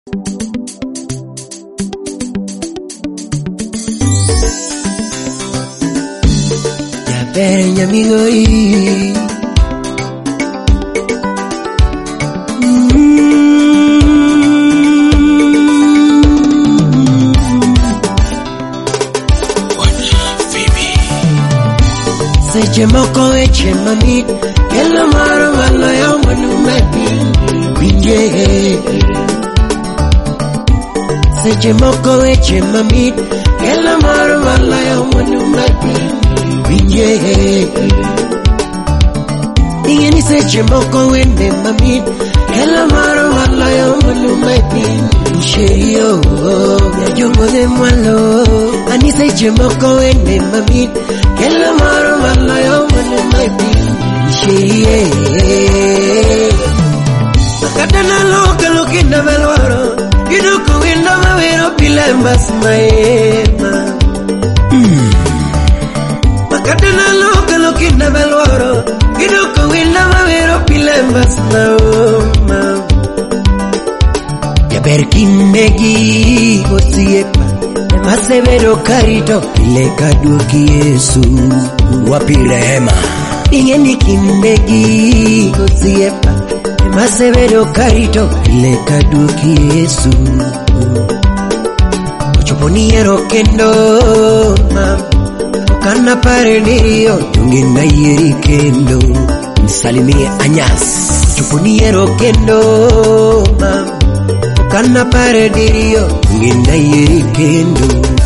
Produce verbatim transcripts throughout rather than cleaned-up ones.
Peña amigo y se chemoko eche mami que la maro mala yo manu me pinje se chemoko eche mami que la maro mala yo manu me pinje ingeni se chemoko wende mami que la maro mala yo manu me pinje yo ya jongo de malo ani se chemoko wende mami que la maro mala yo manu me pinje akadana lo que lo que na veloro kido ko winda ma vero pilembas maema akadana lo que lo que na veloro kido ko winda ma vero pilembas naoma ya berkindegi osiepa masevero karito ile kaduki Yesu wapi rehema ingeni kindegi osiepa masevero karito ile kaduki Yesu ochoponiero kendo mam kana parendio tungina yeri kendo msalimie anyas ochoponiero kendo mam kana parendio tungina yeri kendo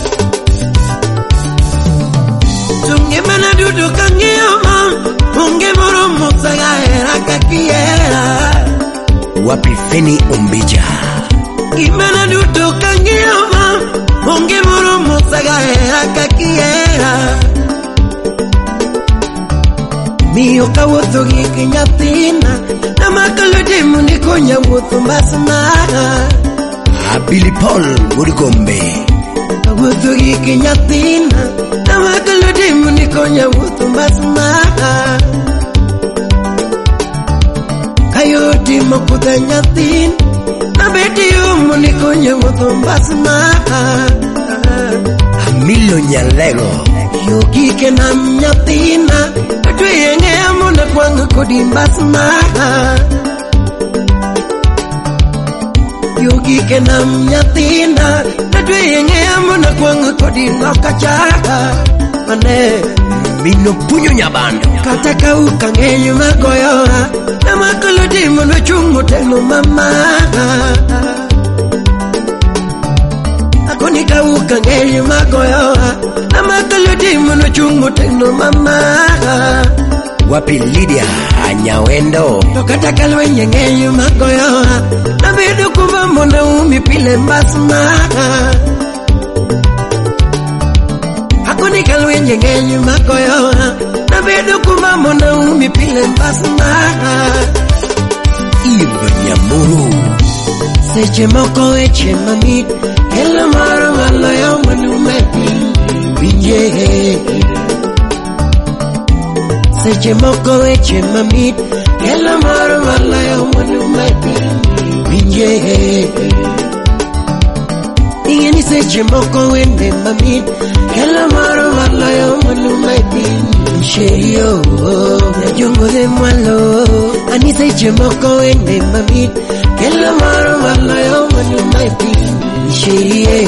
tungemana dudu kangeo mam ungemoro musaga era kakiera wapi Feni Ombija imana dudu kangeo mam ungemoro musaga era kakiera mio kawoto gikinyatina namakalo demu nikonya woto masna Billy Paul Murigombe kawoto gikinyatina namakalo demu nikonya woto masna kayoti mokudanya tin nabeti umu nikonya woto masna Amilo Nyalego yogi kenam nyatina atwenge amona kwanga kodi masna yogi kenam nyatina atwenge amona kwanga kodi ngakachaka mane mino punyo nyabando kataka ukangenyu magoyora na makolodi mono chungu telo mama akonika ukangenyu magoyora na makolodi mono chungu telo mama wapi Lydia Anyawendo tokataka lwenye ngenyu magoyora na bedo kuva mona umi pile mbasma akonika lwenye ngenyu magoyora na bedo kuva mona umi pile mbasma Iva Nyamuru seche moko eche mamit kela maro malo yo manu mepi binje seche moko eche mamit kela maro malo yo manu mepi binje ingeni seche moko wende mamit kela maro malo yo manu mepi sheyo ya jongo de malo ani seche moko wende mamit kela maro malo yo manu mepi sheyo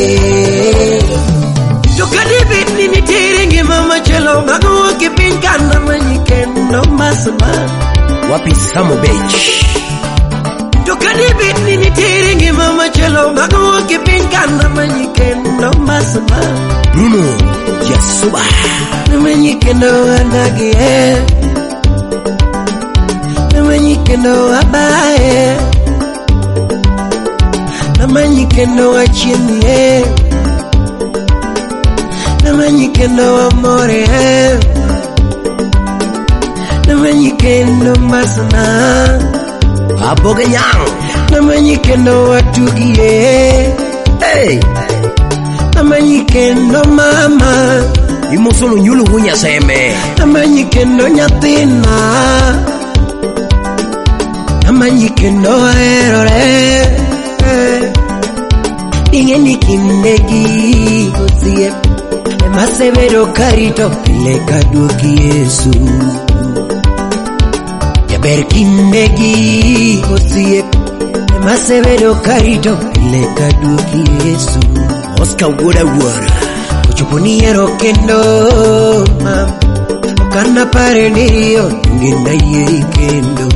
tukadibit nini tiringi mama chelo mago kipinkanda manyikendo masma wapi Samo Beach tukadibit nini tiringi mama chelo mago kipinkanda manyikendo masma Bruno Yasuba manyikendo anagie manyikendo abae manyikendo achimie namanyikendo amore namanyikendo masna aboganyang namanyikendo atugie hey namanyikendo mama imusulu nyulu hunya seme namanyikendo nyatina namanyikendo erore hey ingeni kindegi osiep masevero karito pile kaduoki Yesu jaber kindegi osiep masevero karito pile kaduoki Yesu Oscar wora wora ochoponiero kendo mam okana pare niyo ngina yeri kendo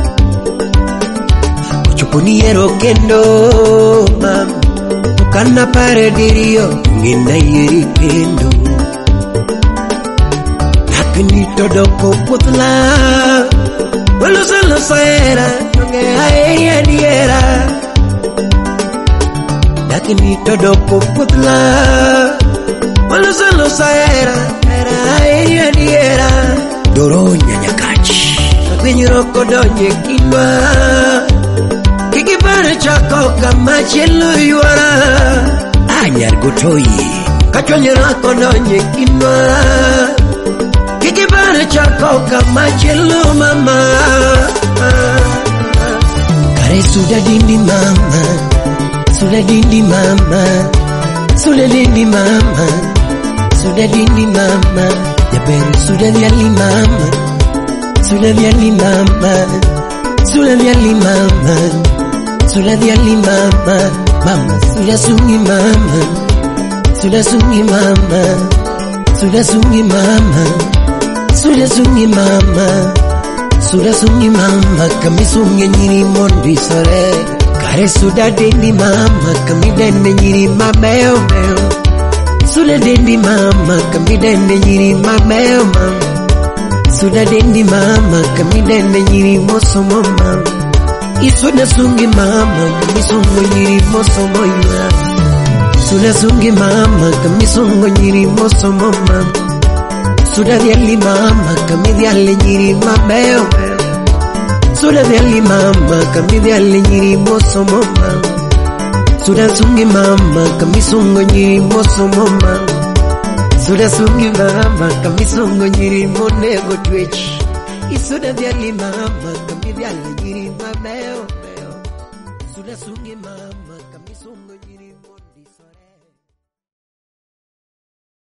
ochoponiero kendo mam okana pare niyo ngina yeri kendo lakini todoko putla walo solo saera nge aeria diera lakini todoko putla walo solo saera era aeria diera doro nyanyakachi kapinyiro kodonye kinwa kikipare chako kama chelo yuara anyar gotoyi kachonyera kodonye kinwa kikipare chako kama chelo mama kare suda dindi mama suda dindi mama suda dindi mama suda dindi mama jaber suda yali mama suda yali mama suda yali mama suda yali mama mama suda sungi mama suda sungi mama suda sungi mama suda sungi mama suda sungi mama kami sungi nyiri mondi sore kare suda dendi mama kami dende nyiri mabeo beo suda dendi mama kami dende nyiri mabeo mama suda dendi mama kami dende nyiri moso mama isuda sungi mama kami sungi nyiri moso mama suda sungi mama kami sungi nyiri moso mama suda diali mama kami diali nyiri mabeo suda diali mama kami diali nyiri moso mama suda sungi mama kami sungi nyiri moso mama suda sungi mama kami sungi nyiri monego twech isuda diali mama kami diali nyiri mabeo suda sungi mama kami sungi nyiri